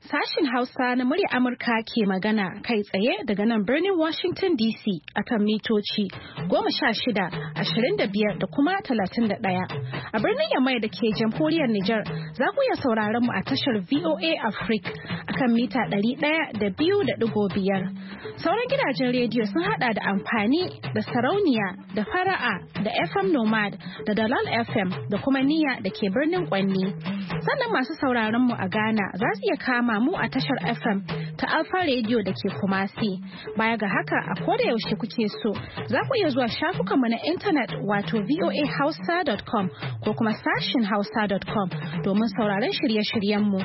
Sashin Hausa na murya Amurka ke magana kai tsaye daga nan birnin Washington DC akan mitoci 16, 25 da kuma 31. A birnin Yamai da ke jamhuriyar Nijar za ku iya sauraron mu a tashar VOA Africa akan mita 102.5. Sauran gidajen rediyo sun hada da amfani da sarauniya da fara'a da FM Nomad da Dalal FM da kuma Niyya da ke birnin Kwanni. Sannan masu sauraron mu a Ghana za su iya kama mu a tashar FM ta Alpha Radio da ke Kumasi. Baya ga haka a koda yaushe kuke so za ku iya zuwa shafukanmu na intanet wato voahausa.com ko kuma sashin hausa.com domin sauraron shirye-shiryenmu.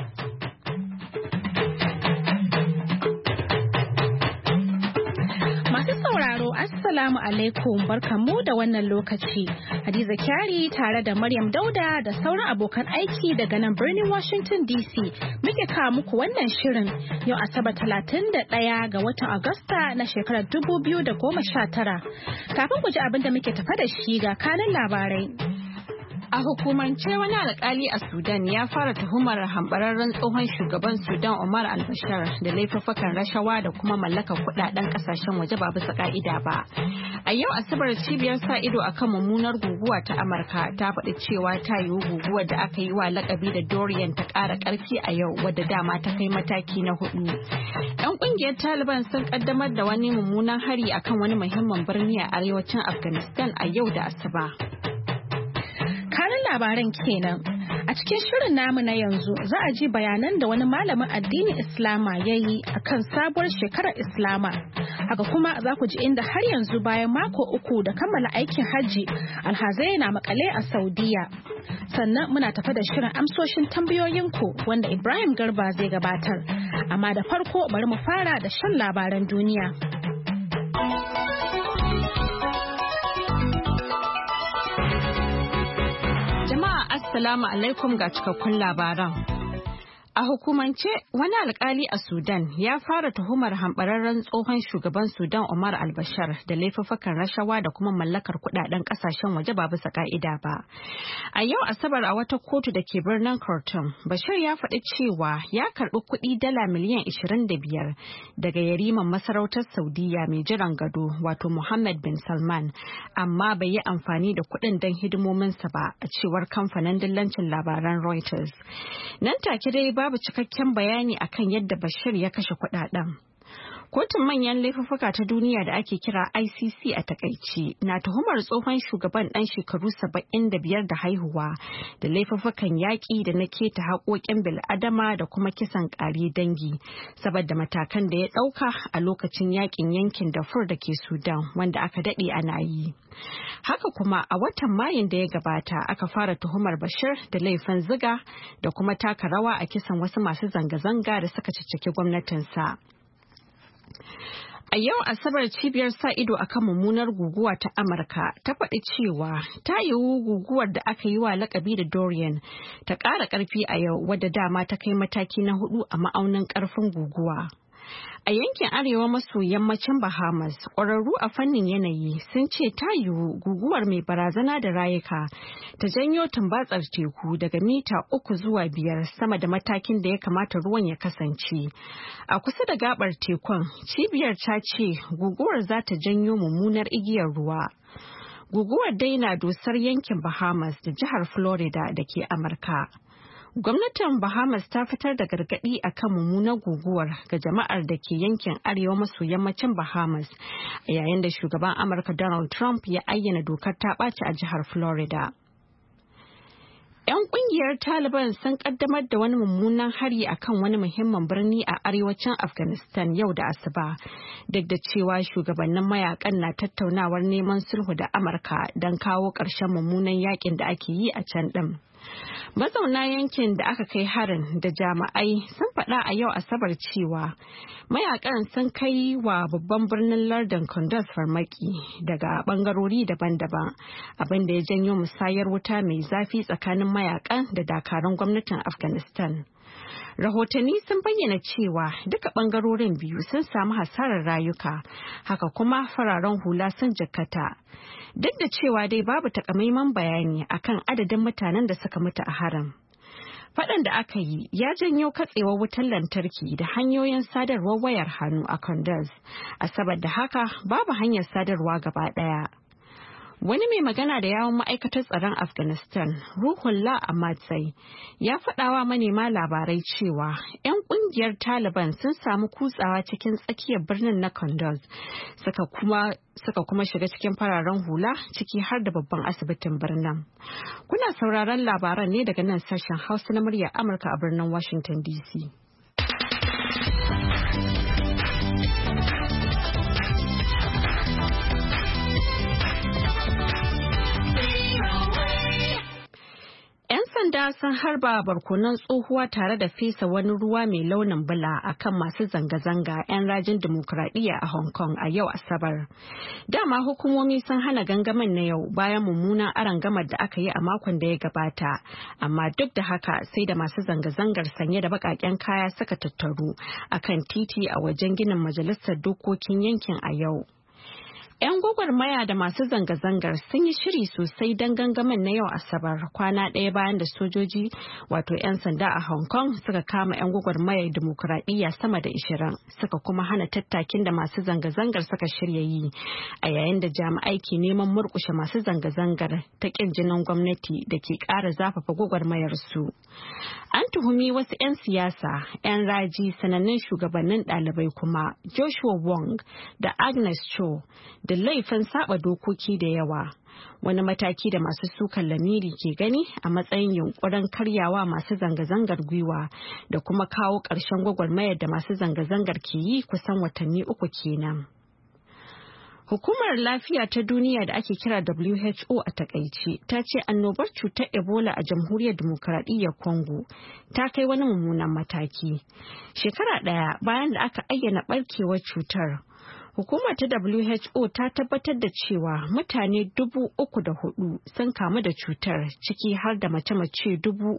Masu sauraro, Assalamu alaikum, barkanmu da wannan lokaci. Hadiza Kyari tare da Maryam Dauda da sauran abokan aiki daga nan birnin Washington DC muke kawo muku wannan shirin yau Asabar 31 ga watan Agusta na shekarar 2019. Kafin ku ji abin da muke tafa da shi ga kanin labarai. A hukumance wani alkali a Sudan ya fara tuhumar hambararren tsohon shugaban Sudan Omar al-Bashir da laifuffukan rashawa da kuma mallakar kudaden kasashen waje ba bisa ka'ida ba. A yau Asabar cibiyar sa ido akan mummunar guguwa ta Amurka ta faɗi cewa ta yiwu guguwar da aka yi wa lakabi da Dorian ta ƙara ƙarfi a yau wadda dama ta kai mataki na 4. 'Yan ƙungiyar Taliban sun kaddamar da wani mummunan hari akan wani muhimmin birni a arewacin Afghanistan a yau da Asuba. Kanin labaran kenan. A cikin shirin namu na yanzu za a ji bayanan da wani malamin addinin Islama ya yi a kan sabuwar shekarar Islama. Haka kuma za ku ji inda har yanzu bayan mako 3 da kammala aikin hajji alhazai na makale a Saudiya. Sannan muna tafa da shirin amsoshin tambayoyinku wanda Ibrahim Garba zai gabatar. Amma da farko bari mu fara da shan labaran duniya. Assalamu alaikum ga cikakkun labaran. A hukumance wani alkali a Sudan ya fara tuhumar hambararren tsohon shugaban Sudan Omar al-Bashir da laifuffukan rashawa da kuma mallakar kudaden kasashen waje ba bisa ka'ida ba. A yau Asabar a wata kotu da ke birnin Khartoum, Bashir ya faɗi cewa ya karɓi kuɗi dala miliyan 25 daga yariman masarautar Saudiya mai jiran gado wato Mohammed bin Salman, amma bai yi amfani da kuɗin don hidimominsa ba a cewar kamfanin dillancin labaran Reuters. Nan take dai babu cikakken bayani akan yadda Bashir ya kashe kudaden. Kotun manyan laifuffuka ta duniya da ake kira ICC a takaici na tuhumar tsohon shugaban dan shekaru 75 da haihuwa da laifuffukan yaƙi da na keta haƙoƙin bil'adama da kuma kisan ƙare dangi saboda matakan da ya ɗauka a lokacin yaƙin yankin Darfur da ke Sudan wanda aka daɗe ana yi. Haka kuma a watan Mayun da ya gabata aka fara tuhumar Bashir da laifin ziga da kuma taka rawa a kisan wasu masu zanga-zanga da suka cicciki gwamnatinsa. A yau Asabar cibiyar sa ido akan mummunar guguwa ta Amurka ta faɗi cewa ta yiwu guguwar da aka yi wa lakabi da Dorian ta ƙara ƙarfi a yau wadda dama ta kai mataki na 4 a ma'aunin ƙarfin guguwa. A yankin arewa maso yammacin Bahamas, ƙwararru a fannin yanayi sun ce ta yiwu guguwar mai barazana da rayuka ta janyo tumbatsar teku daga mita 3 zuwa 5 sama da matakin da ya kamata ruwan ya kasance. A kusa da gabar tekun, cibiyar ta ce guguwar za ta janyo mummunar igiyar ruwa. Guguwar dai na dosar yankin Bahamas da jihar Florida da ke Amurka. Gwamnatin Bahamas ta fitar da gargaɗi akan mummunar guguwar ga jama'ar da ke yankin arewa maso yammacin Bahamas a yayin da shugaban Amurka Donald Trump ya ayyana dokar ta ɓaci a jihar Florida. 'Yan ƙungiyar Taliban sun ƙaddamar da wani mummunan hari akan wani muhimmin birni a arewacin Afghanistan yau da Asuba, duk da cewa shugabannin mayakan na tattaunawar neman sulhu da Amurka don kawo ƙarshen mummunan yakin da ake yi a can ɗin. Mazauna yankin da aka kai harin da jami'ai sun faɗa a yau Asabar cewa mayakan sun kai wa babban birnin lardin Kunduz farmaki daga bangarori daban-daban, abin da ya janyo musayar wuta mai zafi tsakanin mayakan da dakarun gwamnatin Afghanistan. Rahotanni sun bayyana cewa duka bangarorin biyu sun samu hasarar rayuka, haka kuma fararen hula sun jikkata. Duk da cewa dai babu takamaiman bayani akan adadin mutanen da suka mutu a harin. Faɗan da aka yi ya janyo katsewar wutar lantarki da hanyoyin sadarwar wayar hannu a Kunduz, a saboda haka babu hanyar sadarwa gaba ɗaya. Wani mai magana da yawun ma'aikatar tsaron Afghanistan, Ruhullah Ahmadzai, ya faɗawa manema labarai cewa 'yan ƙungiyar Taliban sun samu kutsawa cikin tsakiyar birnin na Kunduz, suka kuma shiga cikin fararen hula ciki har da babban asibitin birnin. Kuna sauraron labaran ne daga nan sashen Hausa na muryar Amurka a birnin Washington DC. 'Yan sanda sun harba barkonon tsohuwa tare da fesa wani ruwa mai launin bula a kan masu zanga-zanga 'yan rajin dimokuraɗiyya a Hong Kong a yau Asabar. Dama hukumomi sun hana gangamin na yau bayan mummunan arangamar da aka yi a makon da ya gabata. Amma duk da haka sai da masu zanga-zangar sanye da baƙaƙen kaya suka tattaru a kan titi a wajen ginin majalisar dokokin yankin a yau. 'Yan gwagwarmaya da masu zanga-zangar sun yi shiri sosai don gangamin na yau Asabar, kwana ɗaya bayan da sojoji wato 'yan sanda a Hong Kong suka kama 'yan gwagwarmayar dimokuraɗiyya sama da 20 suka kuma hana tattakin da masu zanga-zangar suka shirya yi a yayin da jami'ai ke neman murƙushe masu zanga-zangar ta ƙin jinin gwamnati da ke ƙara zafafa gwagwarmayar su. An tuhumi wasu 'yan siyasa, 'yan raji, sanannun shugabannin ɗalibai kuma Joshua Wong da Agnes Cho da laifin saba dokoki da yawa, wani mataki da masu sukan lamiri ke gani a matsayin yunkurin karyawa masu zanga-zangar gwiwa da kuma kawo ƙarshen gwagwarmayar da masu zanga-zangar ke yi kusan watanni 3 kenan. Hukumar Lafiya ta Duniya da ake kira WHO a takaice ta ce annobar cutar Ebola a Jamhuriyar Dimokuraɗiyyar Congo ta kai wani mummunan mataki. Shekara ɗaya bayan da aka ayyana ɓarkewar cutar, hukumar ta WHO ta tabbatar da cewa mutane 304 sun kamu da cutar, ciki har da mace-mace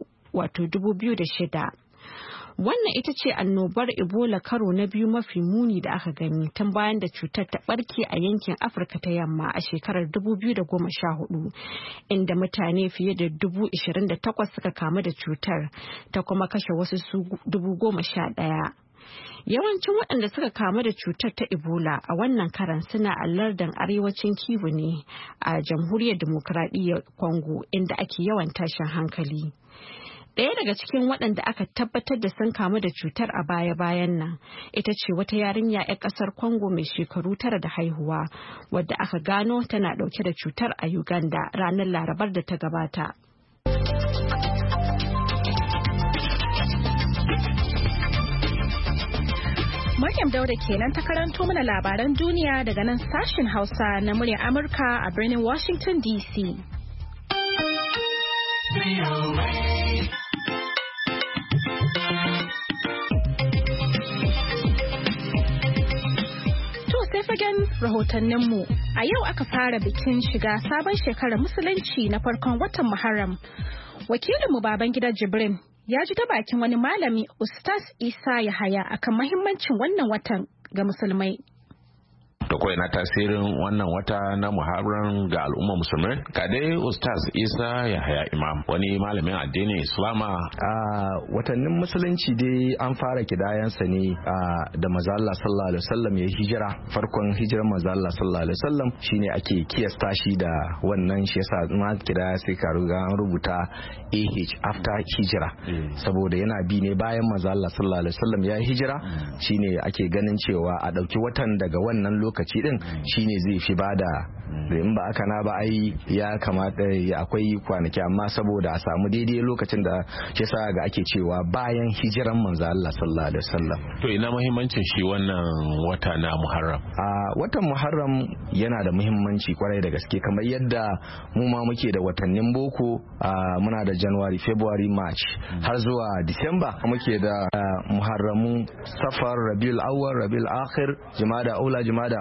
2,006. Wannan ita ce annobar Ebola karo na biyu mafi muni da aka gani tun bayan da cutar ta barke a yankin Afirka ta Yamma a shekarar 2014, inda mutane fiye da 28,000 suka kamu da cutar ta kuma kashe wasu 11,000. Yawancin waɗanda suka kamu da cutar ta Ebola a wannan karan suna a lardin arewacin Kivu ne a Jamhuriyar Dimokuraɗiyyar Congo, inda ake yawan tashin hankali. Ɗaya daga cikin waɗanda aka tabbatar da sun kamu da cutar a baya-bayan nan ita ce wata yarinya 'yar ƙasar Congo mai shekaru 9 da haihuwa, wadda aka gano tana ɗauke da cutar a Uganda ranar Larabar da ta gabata. Maryam Dauda kenan ta karanto mana labaran duniya daga nan sashen Hausa na muryar Amurka a birnin Washington DC. Fagen rahotanninmu a yau aka fara bikin shiga sabon shekarar musulunci na farkon watan Muharram. Wakilinmu Babangida Jibrin ya ji ta bakin wani malami Ustaz Isa Yahaya akan mahimmancin wannan watan ga musulmai. Da kawai na tasirin wannan wata na Muharram ga al'ummar musulmai, ga dai Ustaz Isa Yahaya Imam, wani malamin addinin Islama. Watannin musulunci dai an fara kidayansa ne da manzo Allah sallallahu alaihi wasallam ya hijira. Farkon hijirar manzo Allah sallallahu alaihi wasallam shine ake kiyasta shi da wannan, shi yasa ma kidaya sai ka ruga an rubuta AH after hijira, saboda yana bi ne bayan manzo Allah sallallahu alaihi wasallam ya hijira, shine ake ganin cewa a dauki watan daga wannan lokaci din shine zai fi bada, in ba aka na ba ai ya kamata akwai kwanaki, amma saboda a samu daidai lokacin da shi sa ga ake cewa bayan hijiran manzo Allah sallallahu alaihi wasallam. To ina muhimmancin shi wannan wata na Muharram? Watan Muharram yana da muhimmanci kwarai da gaske, kamar yadda mu ma muke da watannin boko, muna da January, February, March har zuwa December. Muke da Muharramu, Safar, Rabiul Awwal, Rabiul Akhir, Jumada Ula, Jumada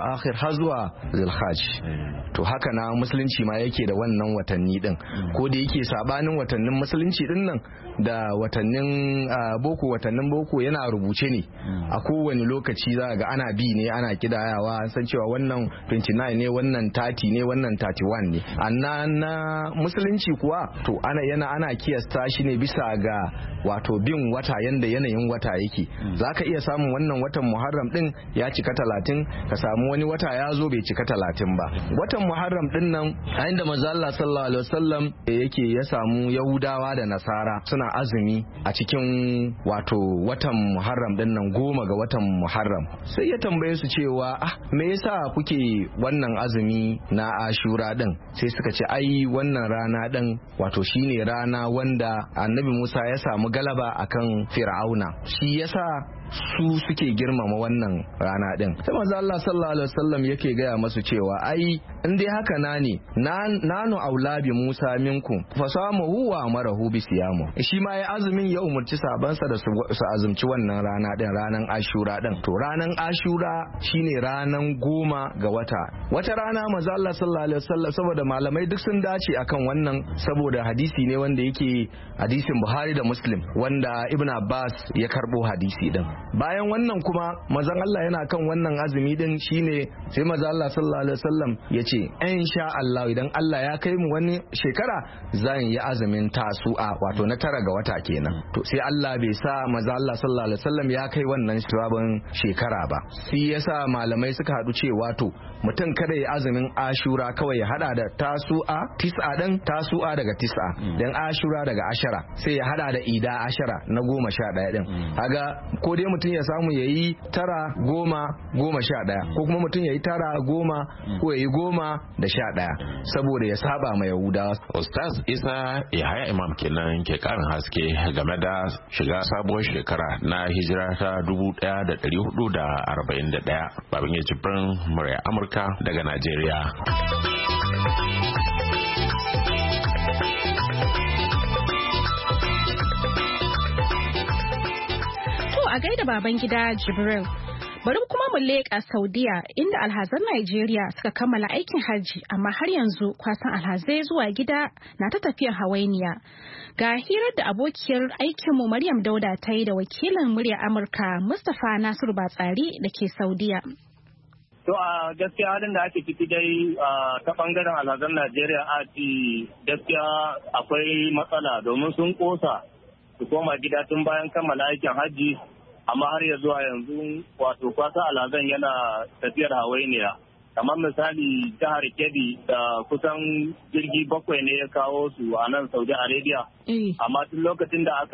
akhir har zuwa zulhajj. To haka na musulunci ma yake da wannan watanni din, ko da yake sabanin watannin musulunci din nan da watannin boko yana rubuce ne a kowane lokaci za ga ana bi ne, ana kidayawa, an san cewa wannan 29 ne, wannan 30 ne, wannan 31 ne. Anna na musulunci kuwa to ana kiyasta shi ne bisa ga wato bin wata, yanda yanayin wata yake. Zaka iya samun wannan watan Muharram din ya cika 30, ka samu wani wata ya zo bai cika 30 ba. Watan Muharram din nan a inda manzo Allah sallallahu alaihi wasallam yake ya samu Yahudawa da Nasara suna azumi a cikin wato watan Muharram din nan, 10 ga watan Muharram. Sai ya tambaye su cewa me yasa kuke wannan azumi na Ashura din? Sai suka ce ai wannan rana din wato shine rana wanda Annabi Musa ya samu galaba akan Fir'auna, shi yasa su suke girmama wannan rana din. Sai manzo Allah sallallahu alaihi wasallam yake gaya masu cewa ai in dai haka nanu aulabi Musa minkum fasamuhu wa amarahu bi siyamu. Shi ma ya azumin ya umurci sabansa da su azumci wannan rana din, ranan Ashura din. To ranan Ashura shine ranan 10 ga wata rana manzo Allah sallallahu alaihi wasallam, saboda malamai duk sun dace akan wannan, saboda hadisi ne wanda yake hadisin Buhari da Muslim wanda Ibn Abbas ya karbo hadisi din. Bayan wannan kuma manzon Allah yana kan wannan azumi din, shine sai manzon Allah sallallahu alaihi wasallam yace insha Allah idan Allah ya kai mu wani shekara zan yi azumin Tasu'a, wato na 9 ga wata kenan. To sai Allah bai sa manzon Allah sallallahu alaihi wasallam ya kai wannan sabon shekara ba. Sai yasa malamai suka hadu cewa to mutum kada ya azumin Ashura kawai, ya hada da Tasu'a, Tis'a din, Tasu'a daga Tis'a, dan Ashura daga Ashara, sai ya hada da Ida Ashara na 11 din. Kaga ko dai mutum ya samu ya yi 9, 10, 11, ko kuma mutum ya yi 9, 10 ko ya yi 10 da 11, saboda ya saba ma Yahudawa. Ustaz Isa Yahaya Imam kenan ke karin haske game da shiga sabuwar shekara na hijira ta 1441. Babin ya Jibrin murya Amurka daga Najeriya. A gaida baban gida Jibril. Bari kuma mu leƙa Saudiya inda alhazan Najeriya suka kammala aikin hajji, amma har yanzu kwasan alhazai zuwa gida na ta tafiyar hawainiya. Ga hirar da abokiyar aikinmu Maryam Dauda ta yi da wakilin murya Amurka Mustapha Nasiru Batsari da ke Saudiya. To a gaskiya halin da ake ciki dai ta bangaren alhazan Najeriya gaskiya akwai matsala, domin sun kosa su koma gida tun bayan kammala aikin hajji. Amma har ya zuwa yanzu wato kwasa alhazan yana tafiyar hawainiya. Kamar misali jihar Kebbi da kusan jirgi 7 ne ya kawo su a nan Saudi Arabia. Amma tun lokacin da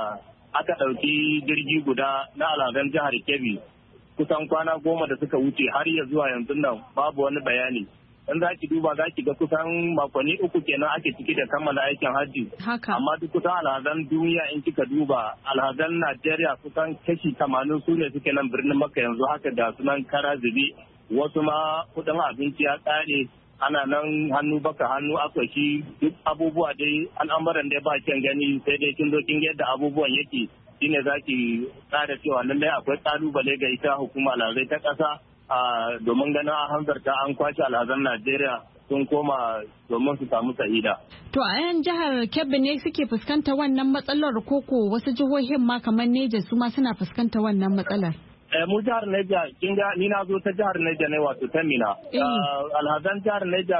aka ɗauki jirgi guda na alhazan jihar Kebbi kusan kwana 10 da suka wuce, har ya zuwa yanzu nan babu wani bayani. In za ki duba za ki ga kusan makonni 3 kenan ake ciki da kammala aikin hajji. Amma duk kusan alhazan duniya in kika duba, alhazan Najeriya kusan kashi 80 su ne suke nan birnin Makka yanzu haka da sunan kara zube. Wasu ma kudin abinci ya tsare, ana nan hannu baka hannu akwashi, duk abubuwa dai al'amuran dai ba kyan gani, sai dai kin zo kin ga yadda abubuwan yake, shine za ki tsara cewa lallai akwai kalubale ga ita hukuma alhazai ta ƙasa. Domin ganin an hanzarta an kwashe alhazan Najeriya sun koma domin su samu sa'ida. To a yan jihar Kebbi ne suke fuskanta wannan matsalar, koko wasu jihohin ma kamar Neja su ma suna fuskanta wannan matsalar? Mu jihar Neja, kin ga ni na zo ta jihar Neja ne, wato ta Mina. Alhazan jihar Neja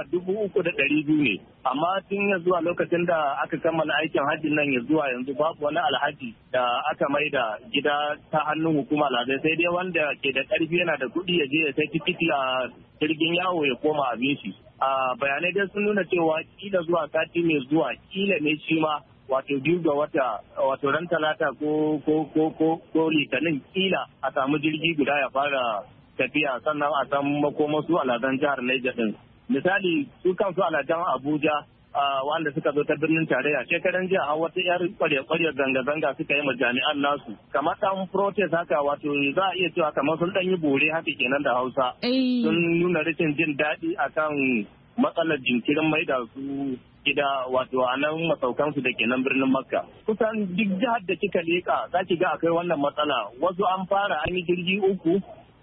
3,200 ne. Amma tun ya zuwa lokacin da aka kammala aikin hajji nan ya zuwa yanzu babu wani alhaji da aka maida gida ta hannun hukuma alhazai, sai dai wanda ke da ƙarfi yana da kuɗi ya je ya sai tikiti a jirgin yawo ya koma abin shi. Bayanai dai sun nuna cewa kila zuwa sati mai zuwa kila ne shi ma wato 2 ga wata, wato ran talata ko litinin kila a samu jirgi guda ya fara tafiya, sannan a san makomasu alhazan jihar Niger din. Misali su kansu alhazan Abuja wanda suka zo ta birnin tarayya shekaran jiya har wata yar kwarya zanga-zanga suka yi ma jami'an nasu kamar dan protest haka, wato za a iya cewa kamar sun dan yi bore haka kenan da Hausa. Sun nuna rashin jin daɗi akan matsalar jinkirin mai da su gida, wato a nan masaukansu da ke nan birnin Makka. Kusan duk jihar da kika leƙa za ki ga akwai wannan matsala. Wasu an fara an yi jirgi 3,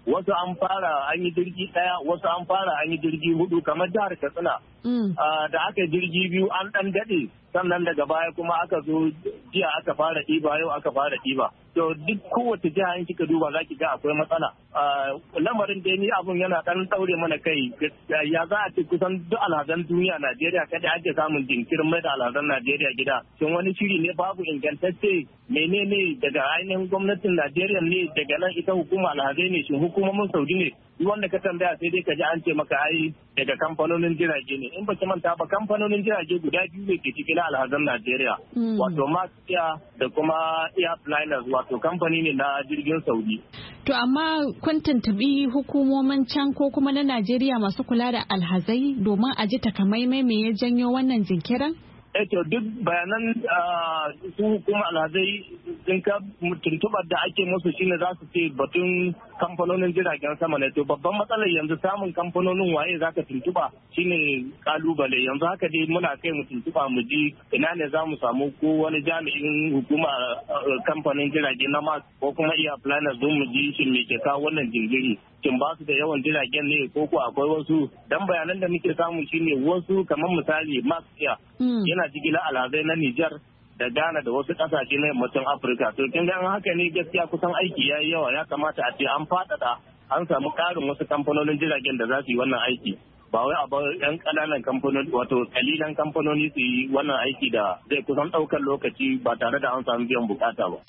wasu an fara an yi jirgi ɗaya, wasu an fara an yi jirgi 4 kamar jihar Katsina. Da aka jirgi 2 an ɗan daɗe, sannan daga baya kuma aka zo jiya aka fara ɗiba, yau aka fara ɗiba. To duk kowace jiha in kika duba za ki ga akwai matsala. Lamarin da ni abun yana ɗan ɗaure mana kai. Ya za a ce kusan duk alhazan duniya Najeriya kada ake samun jinkirin mai da alhazan Najeriya gida. Shin wani shiri ne babu ingantacce? Menene daga ainihin gwamnatin Najeriya ne, daga nan ita hukuma alhazai ne, shin hukumomin Saudi ne? Duk wanda ka tambaya sai dai ka ji an ce maka ai daga kamfanonin jirage ne. In baki manta ba kamfanonin jirage guda 2 ne ke cikin alhazan Najeriya. Wato Maxiya da kuma Airliners, wato kamfani ne na jirgin Saudi. To amma kun tuntubi hukumomin can ko kuma na Najeriya masu kula da alhazai domin a ji takamaimai me ya janyo wannan jinkirin? To duk bayanan su hukumar alhazai sun ka tuntubar da ake musu shine za su ce batun kamfanonin jiragen sama ne. To babban matsalar yanzu samun kamfanonin waye za ka tuntuba shine kalubale. Yanzu haka dai muna kai mu tuntuba mu ji ina ne za mu samu ko wani jami'in hukuma kamfanin jirage na mas ko kuma iya planners don mu ji shin me ke kawo wannan jingiri. Shin ba su da yawan jiragen ne ko akwai wasu, dan bayanan da muke samu shine wasu kamar misali Maxiya yana jigilar alhazai na Nijar da Ghana da wasu kasashe na yammacin Afirka. To kin ga haka ne gaskiya kusan aiki yayi yawa, ya kamata a ce an faɗaɗa an samu ƙarin wasu kamfanonin jiragen da za su yi wannan aiki. Ba wai a bar yan ƙananan kamfanoni wato kalilan kamfanoni su yi wannan aiki da zai kusan ɗaukar lokaci ba tare da an samu biyan bukata ba.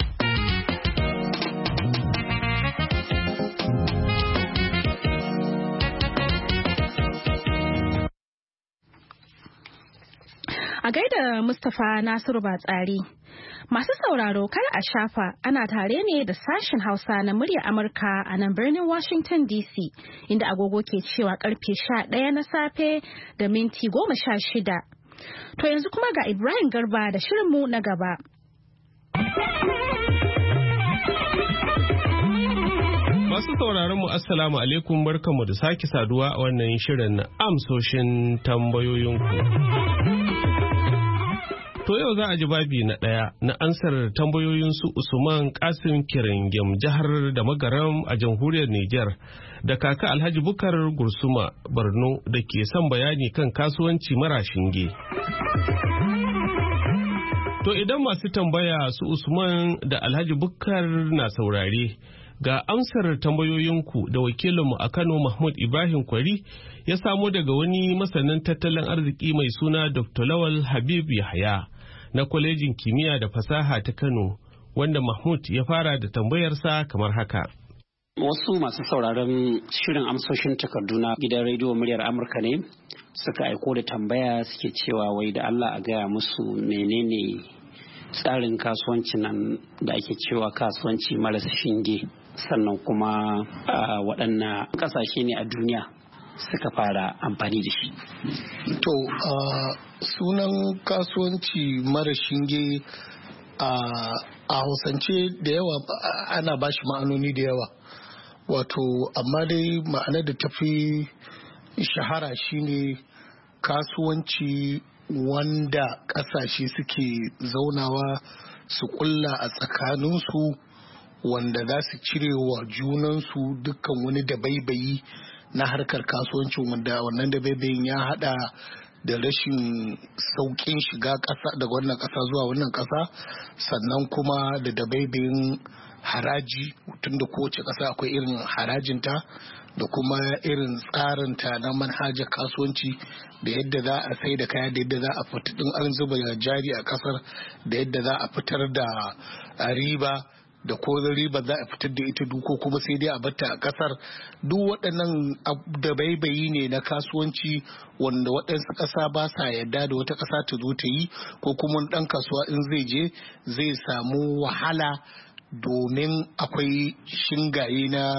A gaida Mustapha Nasiru Batsari. Masu sauraro kar a shafa ana tare ne da sashen Hausa na muryar Amurka a nan birnin Washington DC inda agogo ke cewa karfe 11 na safe da minti 16. To yanzu kuma ga Ibrahim Garba da shirinmu na gaba. Masu sauraron mu assalamu alaikum, barkanmu da sake saduwa a wannan shirin na amsoshin tambayoyinku. To yau za a ji babi na ɗaya na ansar tambayoyin su Usman Kasim Kiringim jihar da Magaram a jamhuriyar Nijar da kaka Alhaji Bukar Gursuma Borno da ke son bayani kan kasuwanci mara shinge. To idan masu tambaya su Usman da Alhaji Bukar na saurare, ga amsar tambayoyinku da wakilinmu a Kano Mahmud Ibrahim Kwari ya samo daga wani masanin tattalin arziki mai suna Dr. Lawal Habib Yahaya na kwalejin kimiyya da fasaha ta Kano, wanda Mahmud ya fara da tambayarsa kamar haka. Wasu masu sauraron shirin amsoshin takarduna gidan rediyo muryar Amurka ne suka aiko da tambaya, suke cewa wai da Allah a gaya musu menene tsarin kasuwanci nan da ake cewa kasuwanci marasa shinge, sannan kuma waɗannan ƙasashe ne a duniya suka fara amfani da shi. To sunan kasuwanci mara shinge a hausance da yawa ana bashi ma'anoni da yawa, wato amma dai ma'anar da tafi shahara shine kasuwanci wanda ƙasashe suke zaunawa su kulla a tsakaninsu, wanda za su cire wa junansu dukkan wani dabaibayi na harkar kasuwancin, wanda wannan dabaibayin ya hada da rashin sauƙin shiga ƙasa daga wannan ƙasa zuwa wannan ƙasa, sannan kuma da dabaibayin haraji, tunda kowace ƙasa akwai irin harajinta da kuma irin tsarinta na manhajar kasuwanci, da yadda za a sai da kaya, da yadda za a fita din an zuba jari a ƙasar, da yadda za a fitar da riba, da ko riba za a fitar da ita ko kuma sai dai a batta a kasar. Duk waɗannan da baibayi ne na kasuwanci wanda waɗansu ƙasa ba sa yarda da wata ƙasa ta zo ta yi, ko kuma ɗan kasuwa in zai je zai samu wahala domin akwai shingaye na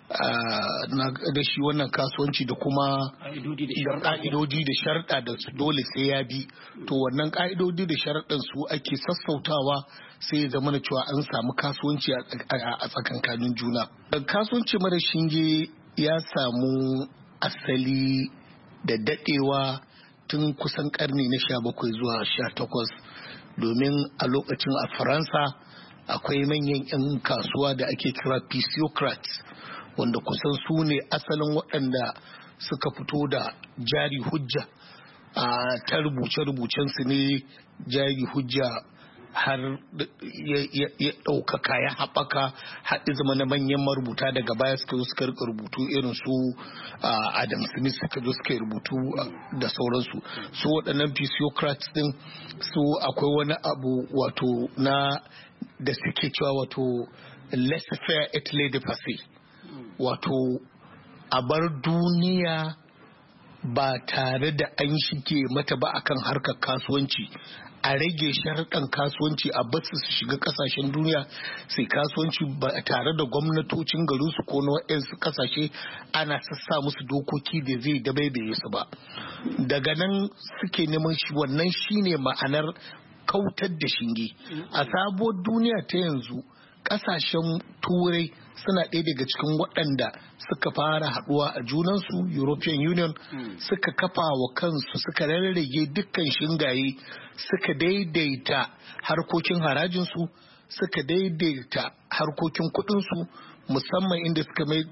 da shi wannan kasuwanci da kuma ƙa'idodi da sharɗa da dole sai ya bi. To wannan ƙa'idodi da sharɗan su ake sassautawa sai ya zama cewa an samu kasuwanci a tsakankanin juna. Kasuwanci mara shinge ya samu asali da daɗewa tun kusan ƙarni na 17 zuwa 18, domin a lokacin a Faransa akwai manyan 'yan kasuwa da ake kira physiocrats, wanda kusan su ne asalin waɗanda suka fito da jari hujja ta rubuce-rubucensu ne jari hujja har ya ɗaukaka ya haɓaka haɗi zama na manyan marubuta daga baya suka zo suka rika rubutu irin su Adam Smith suka zo suka rubutu da sauransu. Su waɗannan physiocrats din su akwai wani abu wato na da suke cewa wato laissez-faire et laissez-passer, wato a bar duniya ba tare da an shige mata ba akan harkar kasuwanci, a rage sharuɗan kasuwanci, a basu su shiga kasashen duniya sai kasuwanci ba tare da gwamnatocin garin su ko na waɗansu kasashe ana sassa musu dokoki da zai dabaibaye su ba. Daga nan suke neman shi, wannan shine ma'anar kautar da shinge. A sabuwar duniya ta yanzu kasashen turai suna ɗaya daga cikin waɗanda suka fara haɗuwa a junansu. European Union suka kafa wa kansu, suka rarrage dukkan shingaye, suka daidaita harkokin harajinsu, suka daidaita harkokin kuɗinsu, musamman inda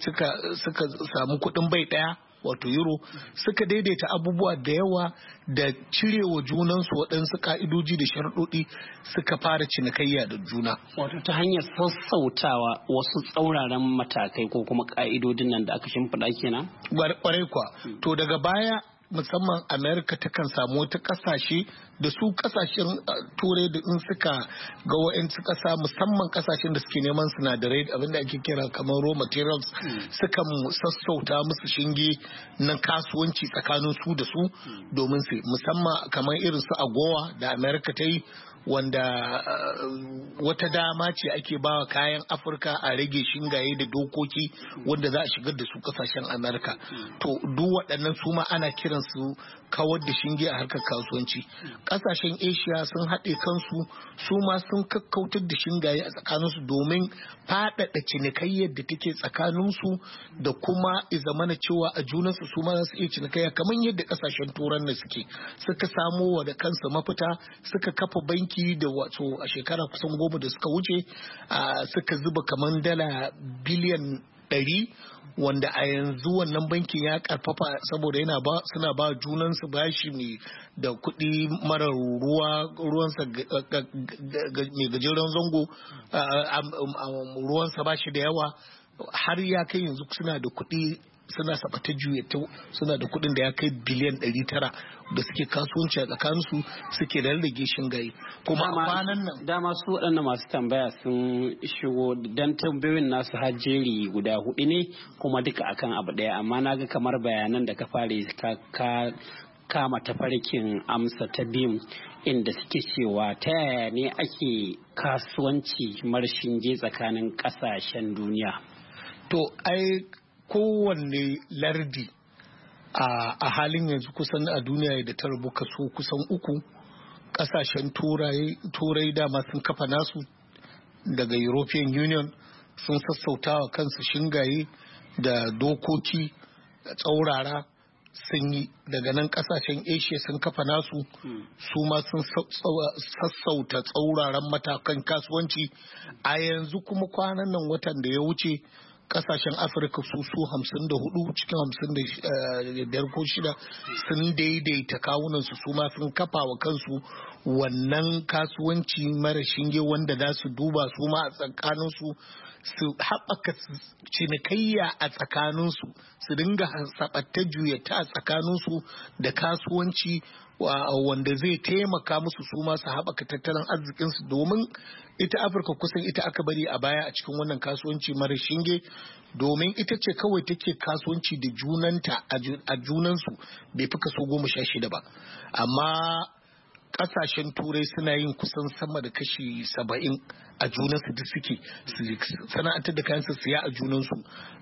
suka samu kuɗin bai ɗaya wato euro, suka daidaita abubuwa da yawa da cirewa junansu waɗansu ka'idoji da sharɗoɗi, suka fara cinikayya da juna. Wato ta hanyar sassautawa wasu tsauraran matakai ko kuma ka'idodin nan da aka shimfiɗa kenan? Ƙwarai kuwa. To daga baya musamman America takan samu wata kasashe da su kasashen turai da in suka ga wa'yansu kasa, musamman kasashen da suke neman sinadarai abinda ake kira kamar raw materials, sukan sassauta musu shinge na kasuwanci tsakanin su da su domin su, musamman kamar irin su AGOA da America ta yi, wanda wata dama ce ake bawa kayan Afirka a rage shingaye da dokoki wanda za a shigar da su kasashen Amerika. To duk waɗannan su ma ana kiran su kawar da shinge a harkar kasuwanci. Kasashen Asia sun haɗe kansu, su ma sun kakkautar da shingaye a tsakaninsu domin faɗaɗa cinikayyar da take tsakaninsu da kuma izamana cewa a junansu su ma za su iya cinikayya kamar yadda kasashen turan da suka samo wa da kansu mafita, suka kafa banki da wato a shekara kusan 10 da suka wuce suka zuba kamar dala biliyan 100, wanda a yanzu wannan bankin ya karfafa saboda suna ba junansu bashi ne da kuɗi mara ruwansa mai gajeren zango, ruwansa bashi da yawa, har ya kai yanzu suna da kuɗi, suna sabata juyatta, suna da kuɗin da ya kai biliyan 900 da suke kasuwanci a tsakaninsu, suke rarrage shingaye. Kuma a kwanan nan dama su waɗannan masu tambaya sun shigo dan tambayoyin nasu hajjeri guda 4 ne kuma duka akan abu ɗaya, amma naga kamar bayanan da ka fare ka kama tafarkin amsa ta biyun inda suke cewa ta yaya ne ake kasuwanci mara shinge tsakanin ƙasashen duniya. To ai kowanne lardi a halin yanzu kusan a duniya da ta rabu kaso kusan 3, kasashen turai dama sun kafa nasu, daga European Union sun sassautawa kansu shingaye da dokoki tsaurara sun yi, daga nan kasashen Asia sun kafa nasu, su ma sun sassauta tsauraran matakan kasuwanci. A yanzu kuma kwanan nan watan da ya wuce kasashen Afirka su 54 cikin 55 ko 6 sun daidaita kawunansu, su ma sun kafa wa kansu wannan kasuwanci mara shinge wanda za su duba su ma a tsakaninsu, su haɓaka cinikayya a tsakaninsu, su dinga sabatta juyata a tsakaninsu da kasuwanci wanda zai taimaka musu su ma su haɓaka tattalin arzikinsu, domin ita Afirka kusan ita aka bari a baya a cikin wannan kasuwanci mara shinge, domin ita ce kawai take kasuwanci da junanta a junansu bai fi kaso 16 ba, amma kasashen turai suna yin kusan sama da kashi 70 a junansu da suke sana'antar da kayan siya a junansu.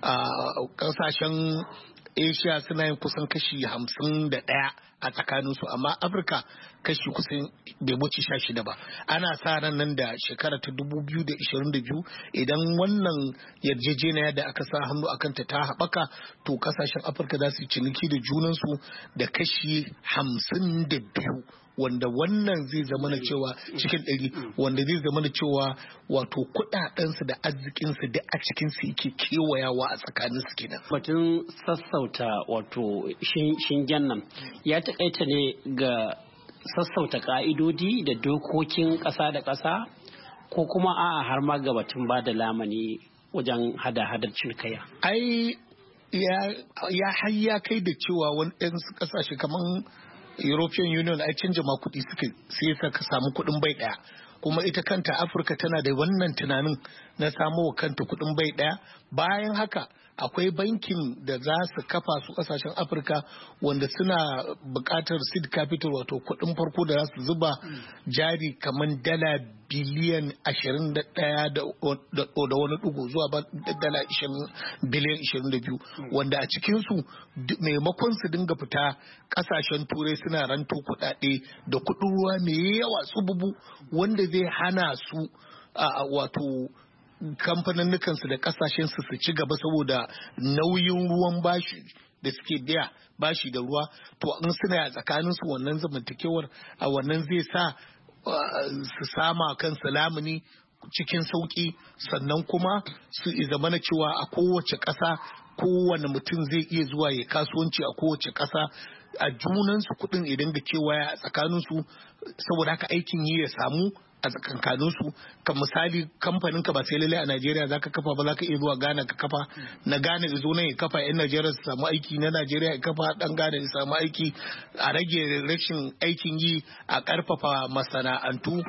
Kasashen Asia suna yin kusan kashi 51 a tsakaninsu, amma Afirka kashi kusan bai wuce 16 ba. Ana sa ran nan da shekara ta 2022 idan wannan yarjejeniya da aka sa hannu akan ta haɓaka, to kasashen Afirka za su ciniki da junansu da kashi 52, wanda wannan zai zama na cewa cikin 100 wanda zai zama na cewa wato kudadensu da arzikinsu duk a cikinsu yake kewayawa a tsakanin su kenan. Batun sassauta wato shingen nan ya taƙaita ne ga sassauta ka'idodi da dokokin ƙasa da ƙasa ko kuma a'a har ma ga batun ba da lamani wajen hada-hadar cinikayya? Ai ya kai da cewa wani ƙasashe kamar European Union ai canja ma kuɗi suka sai ka samu kuɗin bai ɗaya, kuma ita kanta Afirka tana da wannan tunanin na samo wa kanta kuɗin bai ɗaya. Bayan haka akwai bankin da za su kafa su kasashen Afirka wanda suna buƙatar seed capital wato kuɗin farko da za su zuba jari kamar dala biliyan 21 da wani ɗigo zuwa dala biliyan 22 wanda a cikinsu maimakon su dinga fita ƙasashen turai suna ranto kuɗaɗe da kuɗin ruwa mai yawa tsububu wanda zai hana su wato kamfaninnukansu da kasashensu su ci gaba saboda nauyin ruwan bashi da suke biya bashi da ruwa, to in suna a tsakaninsu wannan zamantakewar a wannan zai sa su sama kansu lamuni cikin sauki, sannan kuma su zamana cewa a kowace ƙasa kowane mutum zai iya zuwa ya kasuwanci a kowace ƙasa a junansu kuɗin idan da kewaya a tsakaninsu, saboda haka aikin yi ya samu a tsakankaninsu. Kan misali kamfanin ka ba sai lalle a Najeriya zaka kafa ba, zaka iya zuwa Ghana ka kafa, na Ghana ya zo nan ya kafa, yan Najeriya su samu aiki, na Najeriya ya kafa, dan Ghana ya samu aiki, a rage rashin aikin yi, a karfafa masana'antu.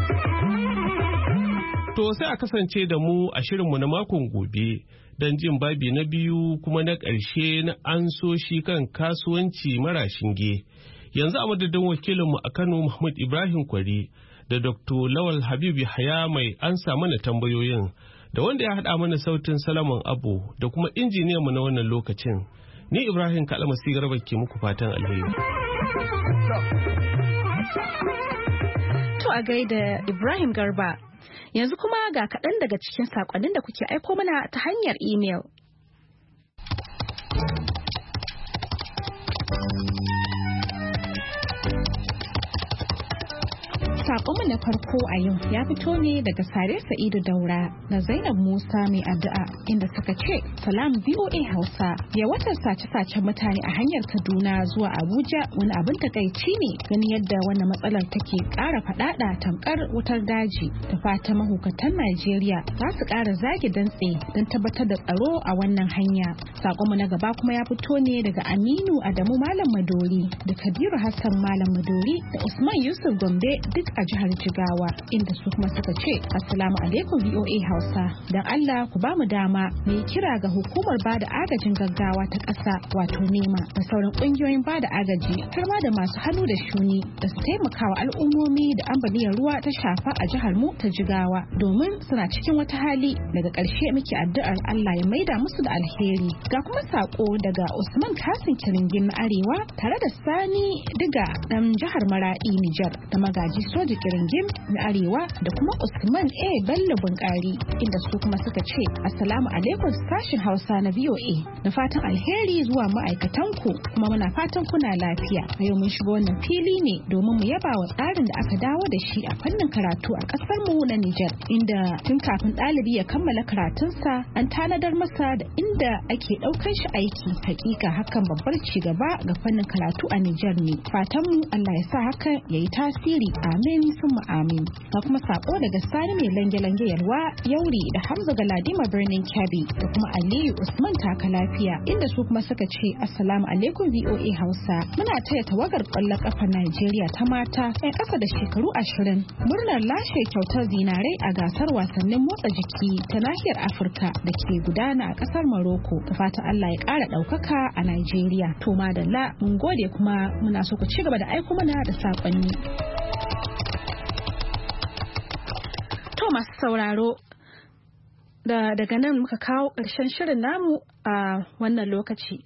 To sai a kasance da mu a shirinmu na makon gobe don jin babi na biyu kuma na ƙarshe na ansoshi kan kasuwanci mara shinge. Yanzu a madadin wakilinmu a Kano Mahmud Ibrahim Kwari da Dr. Lawal Habib Yahaya mai ansa mana tambayoyin da wanda ya haɗa mana sautin Salaman Abu da kuma injiniyanmu na wannan lokacin. Ni Ibrahim Kalmasi Garba ke muku fatan alheri. To a gaida Ibrahim Garba. Yanzu kuma ga kaɗan daga cikin saƙonnin da kuke aiko mana ta hanyar imel. Saƙonmu na farko a yau ya fito ne daga Sare Sa'idu Daura da Zainab Musa mai addu'a inda suka ce salam VOA Hausa, yawatar sace-sacen mutane a hanyar Kaduna zuwa Abuja wani abin takaici ne ganin yadda wannan matsalar take ƙara faɗaɗa tamkar wutar daji. Da fata mahukatan Najeriya za su ƙara zage dantse don tabbatar da tsaro a wannan hanya. Saƙonmu na gaba kuma ya fito ne daga Aminu Adamu Malam Madori da Kabiru Hassan Malam Madori da Usman Yusuf Gombe duk a jihar Jigawa inda su kuma suka ce assalamu alaikum VOA Hausa, dan Allah ku ba mu dama mai kira ga hukumar bada agajin gaggawa ta ƙasa wato NEMA da sauran ƙungiyoyin bada agaji har ma da masu hannu da shuni da su taimakawa al'ummomi da ambaliyar ruwa ta shafa a jihar mu ta Jigawa domin suna cikin wata hali. Daga ƙarshe muke addu'ar Allah ya maida musu da alheri. Ga kuma sako daga Usman Kasim Kiringin na Arewa tare da Sani Diga dan jihar Maradi Nijar da Magaji Soji Kiringim na Arewa da kuma Usman A Bello Bunkari inda su kuma suka ce assalamu alaikum sashin Hausa na VOA, da fatan alheri zuwa ma'aikatanku kuma muna fatan kuna lafiya. A yau mun shigo wannan fili ne domin mu yaba wa tsarin da aka dawo da shi a fannin karatu a kasar mu na Nijar, inda tun kafin ɗalibi ya kammala karatunsa an tanadar masa da inda ake ɗaukar shi aiki. Hakika hakan babbar ci gaba ga fannin karatu a Nijar ne. Fatan mu Allah ya sa hakan yayi tasiri. Amin summa amin. Ga kuma sako daga Sani mai lange-lange Yalwa Yauri da Hamza Galadima birnin Kebbi da kuma Aliyu Usman Taka Lafiya inda su kuma suka ce assalamu alaikum VOA Hausa. Muna taya tawagar ƙwallon ƙafar Najeriya ta mata 'yan ƙasa da shekaru 20 murnar lashe kyautar zinarai a gasar wasannin motsa jiki ta nahiyar Afirka da ke gudana a ƙasar Morocco. Da fatan Allah ya ƙara ɗaukaka a Najeriya. To madalla mun gode kuma muna so ku ci gaba da aiko mana da saƙonni. To masu sauraro daga nan muka kawo ƙarshen shirin namu a wannan lokaci.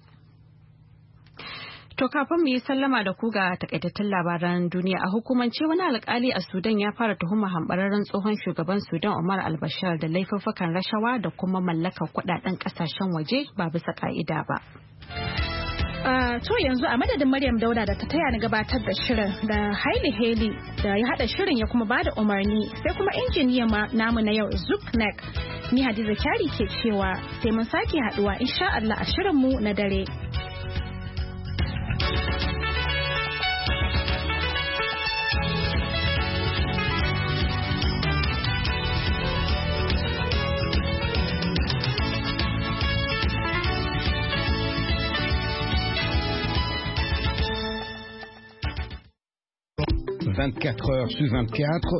To kafin mu yi sallama da ku ga takaitattun labaran duniya, a hukumance wani alkali a Sudan ya fara tuhumar hambararren tsohon shugaban Sudan Omar al-Bashir da laifuffukan rashawa da kuma mallakar kudaden kasashen waje ba bisa ka'ida ba. To yanzu a madadin Maryam Dauda da ta taya ni gabatar da shirin da Hailey Haley da ya hada shirin ya kuma bada umarni sai kuma injiniya namu na yau Zuknek. Ni Hadiza Kyari ke cewa sai mun sake haduwa insha Allah a shirin mu na dare. « 24 heures sur 24